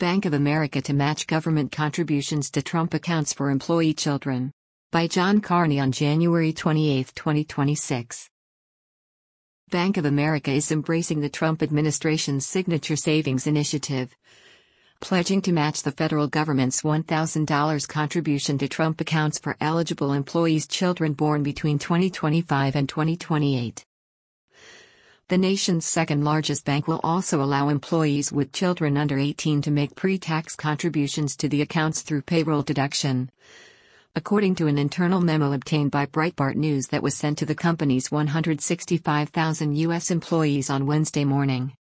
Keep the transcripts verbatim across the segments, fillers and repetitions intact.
Bank of America to match government contributions to Trump accounts for employee children. By John Carney on January twenty-eighth, twenty twenty-six. Bank of America is embracing the Trump administration's Signature Savings Initiative, pledging to match the federal government's one thousand dollars contribution to Trump accounts for eligible employees' children born between twenty twenty-five and twenty twenty-eight. The nation's second-largest bank will also allow employees with children under eighteen to make pre-tax contributions to the accounts through payroll deduction, according to an internal memo obtained by Breitbart News that was sent to the company's one hundred sixty-five thousand U S employees on Wednesday morning.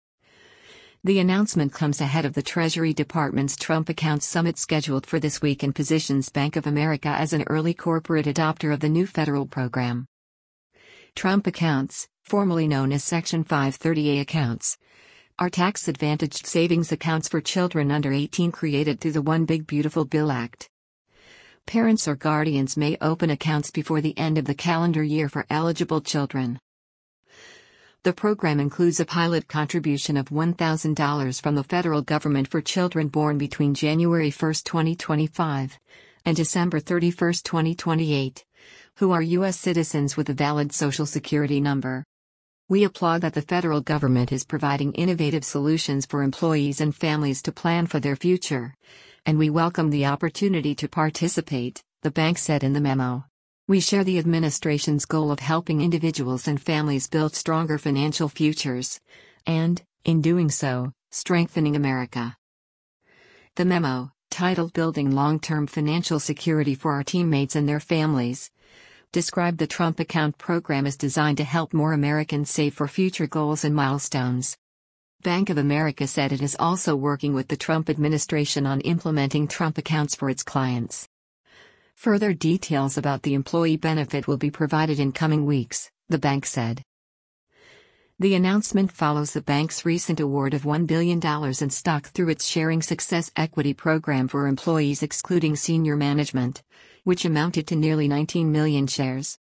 The announcement comes ahead of the Treasury Department's Trump Accounts Summit scheduled for this week and positions Bank of America as an early corporate adopter of the new federal program. Trump accounts, formerly known as Section five thirty A accounts, are tax-advantaged savings accounts for children under eighteen created through the One Big Beautiful Bill Act. Parents or guardians may open accounts before the end of the calendar year for eligible children. The program includes a pilot contribution of one thousand dollars from the federal government for children born between January first, twenty twenty-five, and December thirty-first, twenty twenty-eight, who are U S citizens with a valid Social Security number. We applaud that the federal government is providing innovative solutions for employees and families to plan for their future, and we welcome the opportunity to participate, the bank said in the memo. We share the administration's goal of helping individuals and families build stronger financial futures, and, in doing so, strengthening America. The memo, titled Building Long-Term Financial Security for Our Teammates and Their Families, described the Trump Account program as designed to help more Americans save for future goals and milestones. Bank of America said it is also working with the Trump administration on implementing Trump accounts for its clients. Further details about the employee benefit will be provided in coming weeks, the bank said. The announcement follows the bank's recent award of one billion dollars in stock through its Sharing Success Equity program for employees excluding senior management, which amounted to nearly nineteen million shares.